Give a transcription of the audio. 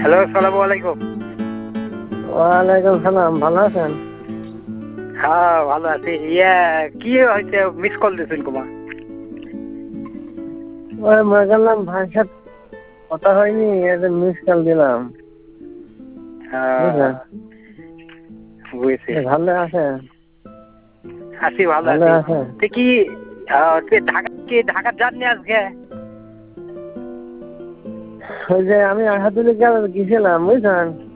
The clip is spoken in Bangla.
হ্যালো, আসসালামু আলাইকুম। ওয়ালাইকুম সালাম, ভালো আছেন? হ্যাঁ, ভালো আছি। কি হয়েছে, মিস কল দিয়েছেন কুমা? ওই মনে করলাম ভাইয়ের সাথে কথা হয়নি, এদের মিস কল দিলাম। বুঝলেন? বুঝেছি। ভালো আছেন? আছি, ভালো ভালো আছি। আছেন? তো কি ঢাকা যাননি আজকে? ওই যে আমি আহাদুল গেছিলাম, বুঝলেন?